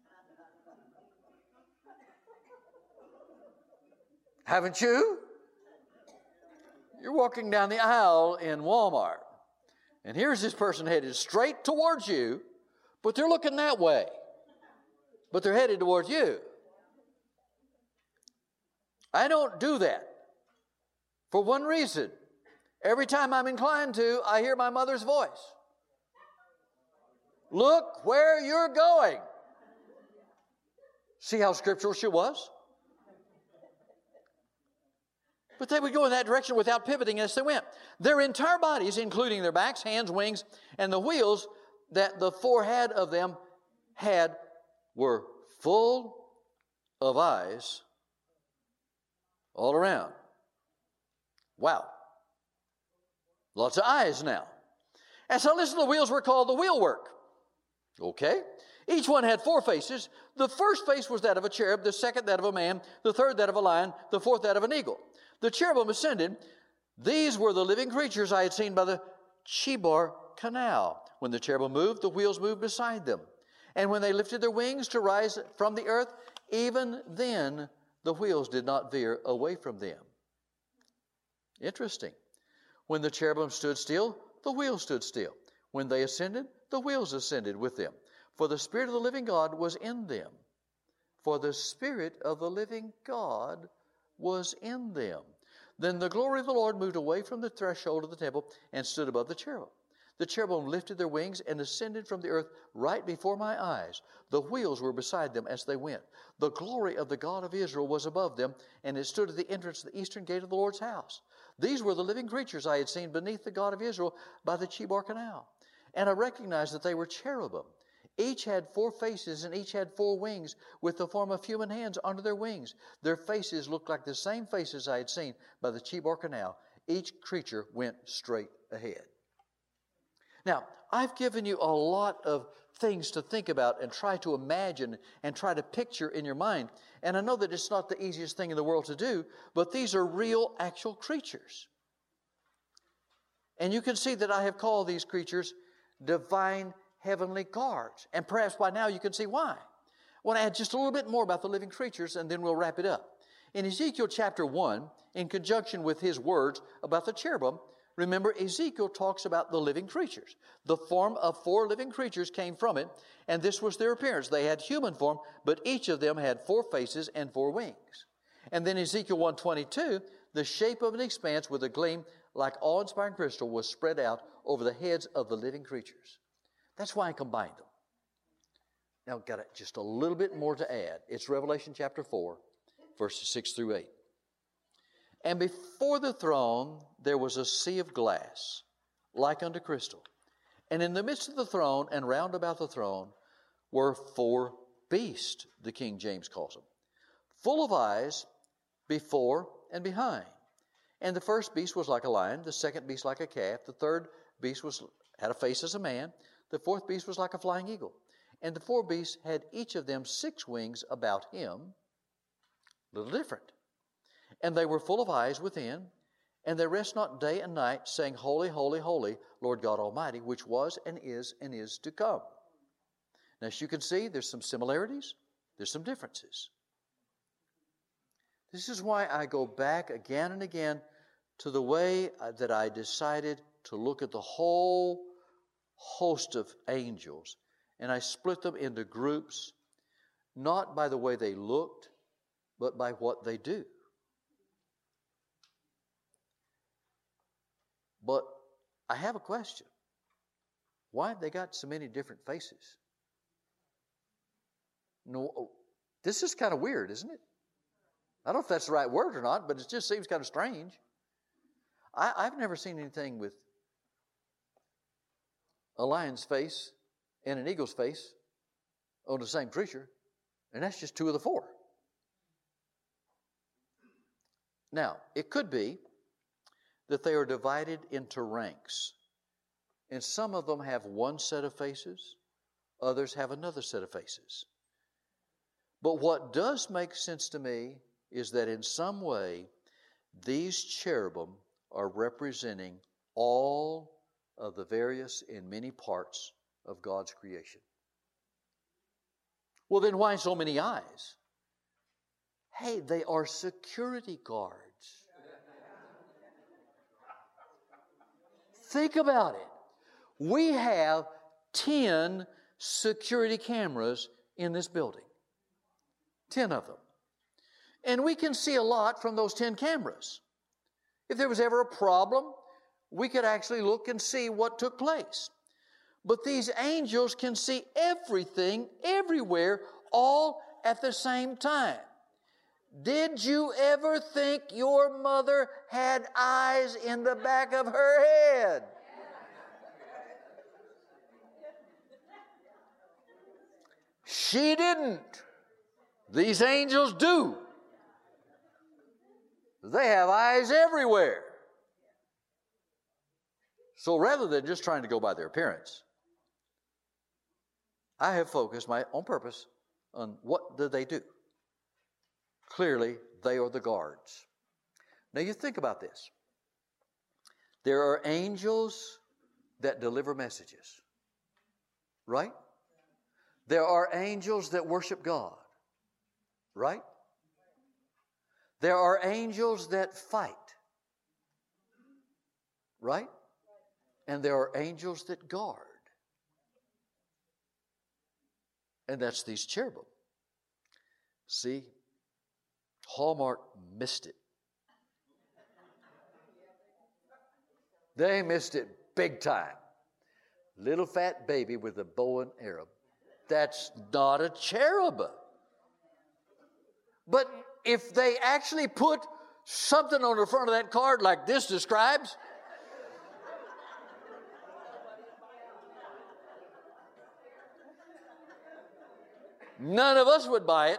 Haven't you? You're walking down the aisle in Walmart, and here's this person headed straight towards you, but they're looking that way. But they're headed towards you. I don't do that for one reason. Every time I'm inclined to, I hear my mother's voice. Look where you're going. See how scriptural she was? But they would go in that direction without pivoting as they went. Their entire bodies, including their backs, hands, wings, and the wheels that the forehead of them had, were full of eyes all around. Wow. Lots of eyes now. And so listen, the wheels were called the wheelwork. Okay? Each one had four faces. The first face was that of a cherub, the second that of a man, the third that of a lion, the fourth that of an eagle. The cherubim ascended. These were the living creatures I had seen by the Chebar Canal. When the cherubim moved, the wheels moved beside them. And when they lifted their wings to rise from the earth, even then the wheels did not veer away from them. Interesting. When the cherubim stood still, the wheels stood still. When they ascended, the wheels ascended with them. For the Spirit of the living God was in them. For the Spirit of the living God was in them. Then the glory of the Lord moved away from the threshold of the temple and stood above the cherubim. The cherubim lifted their wings and ascended from the earth right before my eyes. The wheels were beside them as they went. The glory of the God of Israel was above them, and it stood at the entrance of the eastern gate of the Lord's house. These were the living creatures I had seen beneath the God of Israel by the Chebar Canal. And I recognized that they were cherubim. Each had four faces and each had four wings with the form of human hands under their wings. Their faces looked like the same faces I had seen by the Chebar Canal. Each creature went straight ahead. Now, I've given you a lot of things to think about and try to imagine and try to picture in your mind. And I know that it's not the easiest thing in the world to do, but these are real, actual creatures. And you can see that I have called these creatures divine heavenly guards. And perhaps by now you can see why. I want to add just a little bit more about the living creatures and then we'll wrap it up. In Ezekiel chapter one, in conjunction with his words about the cherubim, remember Ezekiel talks about the living creatures. The form of four living creatures came from it, and this was their appearance. They had human form, but each of them had four faces and four wings. And then Ezekiel one twenty-two, the shape of an expanse with a gleam like awe-inspiring crystal was spread out over the heads of the living creatures. That's why I combined them. Now, I've got just a little bit more to add. It's Revelation chapter four, verses six through eight. And before the throne there was a sea of glass, like unto crystal. And in the midst of the throne and round about the throne were four beasts, the King James calls them, full of eyes before and behind. And the first beast was like a lion, the second beast like a calf, the third beast was had a face as a man, the fourth beast was like a flying eagle. And the four beasts had each of them six wings about him, a little different. And they were full of eyes within, and they rest not day and night, saying, Holy, holy, holy, Lord God Almighty, which was and is and is to come. Now, as you can see, there's some similarities, there's some differences. This is why I go back again and again to the way that I decided to look at the whole host of angels, and I split them into groups, not by the way they looked, but by what they do. But I have a question. Why have they got so many different faces? No, this is kind of weird, isn't it? I don't know if that's the right word or not, but it just seems kind of strange. I, I've never seen anything with a lion's face and an eagle's face on the same creature, and that's just two of the four. Now, it could be that they are divided into ranks. And some of them have one set of faces, others have another set of faces. But what does make sense to me is that in some way, these cherubim are representing all of the various and many parts of God's creation. Well, then why so many eyes? Hey, they are security guards. Think about it. We have ten security cameras in this building. Ten of them. And we can see a lot from those ten cameras. If there was ever a problem, we could actually look and see what took place. But these angels can see everything, everywhere, all at the same time. Did you ever think your mother had eyes in the back of her head? She didn't. These angels do. They have eyes everywhere. So rather than just trying to go by their appearance, I have focused my own purpose on what do they do. Clearly, they are the guards. Now you think about this. There are angels that deliver messages, right? There are angels that worship God, right? There are angels that fight, right? And there are angels that guard. And that's these cherubim. See, Hallmark missed it. They missed it big time. Little fat baby with a bow and arrow. That's not a cherub. But if they actually put something on the front of that card like this describes, none of us would buy it.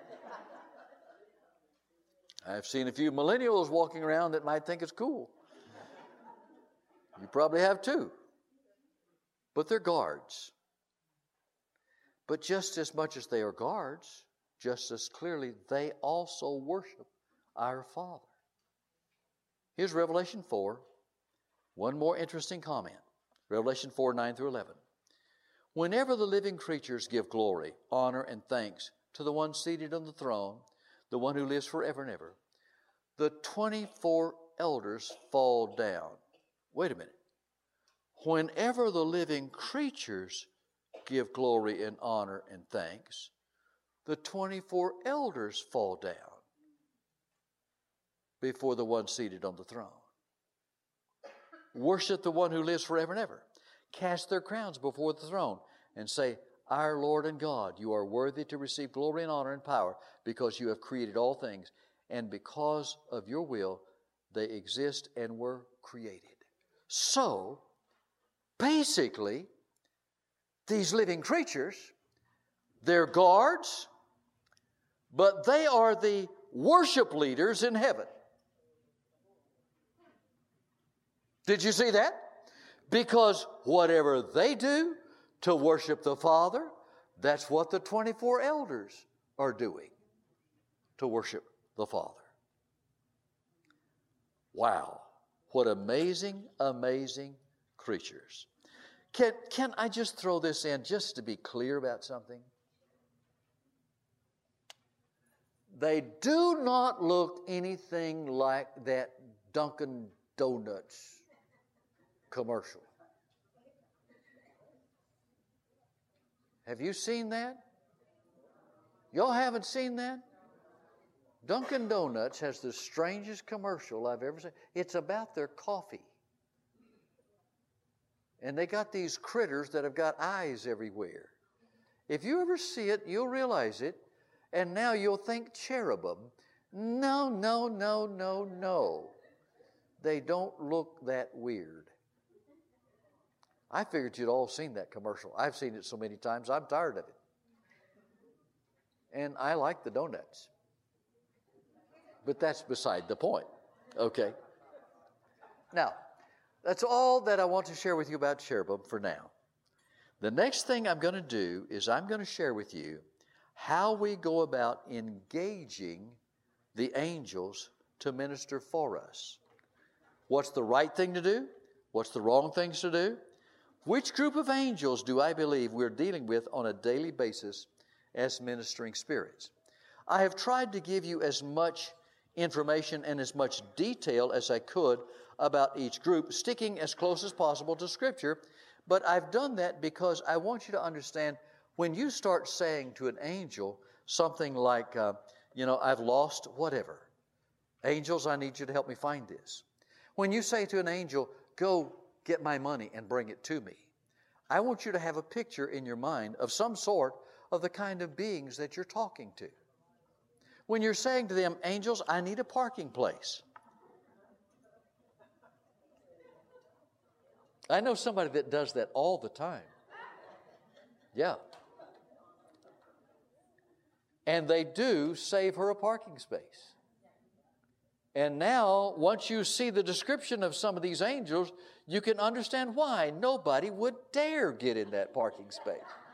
I've seen a few millennials walking around that might think it's cool. You probably have too. But they're guards. But just as much as they are guards, just as clearly, they also worship our Father. Here's Revelation four. One more interesting comment. Revelation four, nine through eleven. Whenever the living creatures give glory, honor, and thanks to the one seated on the throne, the one who lives forever and ever, the twenty-four elders fall down. Wait a minute. Whenever the living creatures give glory and honor and thanks, the twenty-four elders fall down before the one seated on the throne. Worship the one who lives forever and ever. Cast their crowns before the throne and say, Our Lord and God, you are worthy to receive glory and honor and power because you have created all things, and because of your will they exist and were created. So, basically, these living creatures, they're guards, but they are the worship leaders in heaven. Did you see that? Because whatever they do to worship the Father, that's what the twenty-four elders are doing to worship the Father. Wow. What amazing, amazing creatures. Can, can I just throw this in just to be clear about something? They do not look anything like that Dunkin' Donuts commercial. Have you seen that? Y'all haven't seen that? Dunkin' Donuts has the strangest commercial I've ever seen. It's about their coffee. And they got these critters that have got eyes everywhere. If you ever see it, you'll realize it. And now you'll think cherubim. No, no, no, no, no. They don't look that weird. I figured you'd all seen that commercial. I've seen it so many times, I'm tired of it. And I like the donuts. But that's beside the point. Okay. Now, That's all that I want to share with you about cherubim for now. The next thing I'm going to do is I'm going to share with you how we go about engaging the angels to minister for us. What's the right thing to do? What's the wrong things to do? Which group of angels do I believe we're dealing with on a daily basis as ministering spirits? I have tried to give you as much information and as much detail as I could about each group, sticking as close as possible to Scripture. But I've done that because I want you to understand when you start saying to an angel something like, uh, you know, I've lost whatever. Angels, I need you to help me find this. When you say to an angel, go get my money and bring it to me, I want you to have a picture in your mind of some sort of the kind of beings that you're talking to. When you're saying to them, angels, I need a parking place. I know somebody that does that all the time. Yeah. And they do save her a parking space. And now, once you see the description of some of these angels, you can understand why nobody would dare get in that parking space.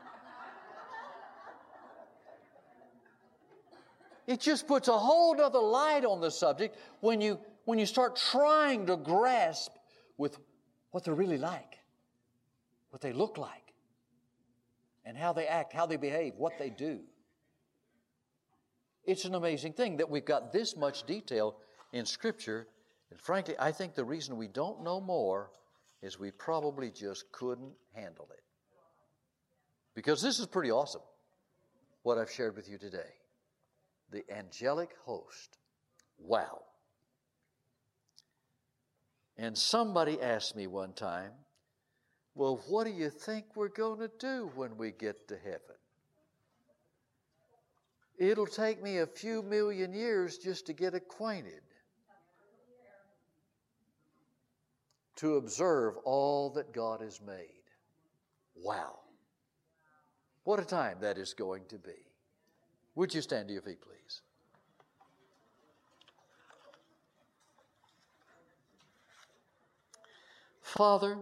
It just puts a whole other light on the subject when you, when you start trying to grasp with what they're really like, what they look like, and how they act, how they behave, what they do. It's an amazing thing that we've got this much detail in Scripture, and frankly, I think the reason we don't know more is we probably just couldn't handle it. Because this is pretty awesome, what I've shared with you today. The angelic host. Wow. And somebody asked me one time, well, what do you think we're going to do when we get to heaven? It'll take me a few million years just to get acquainted, to observe all that God has made. Wow. What a time that is going to be. Would you stand to your feet, please? Father,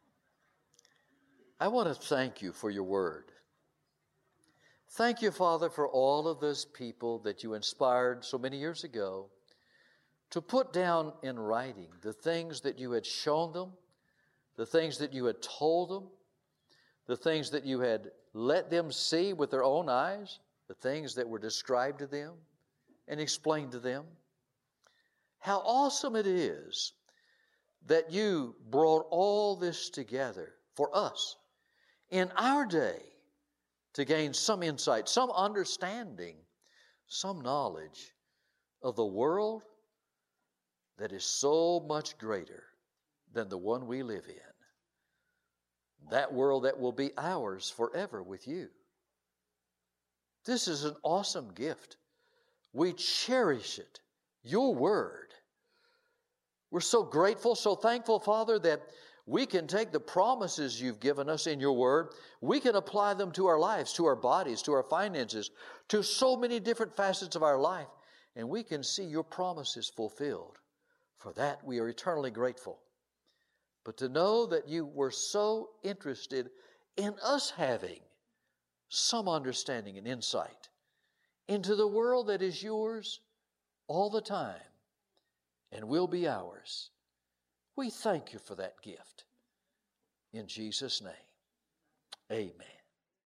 I want to thank you for your word. Thank you, Father, for all of those people that you inspired so many years ago to put down in writing the things that you had shown them, the things that you had told them, the things that you had let them see with their own eyes, the things that were described to them and explained to them. How awesome it is that you brought all this together for us in our day to gain some insight, some understanding, some knowledge of the world that is so much greater than the one we live in. That world that will be ours forever with you. This is an awesome gift. We cherish it, your word. We're so grateful, so thankful, Father, that we can take the promises you've given us in your word, we can apply them to our lives, to our bodies, to our finances, to so many different facets of our life, and we can see your promises fulfilled. For that, we are eternally grateful. But to know that you were so interested in us having some understanding and insight into the world that is yours all the time and will be ours. We thank you for that gift. In Jesus' name, amen.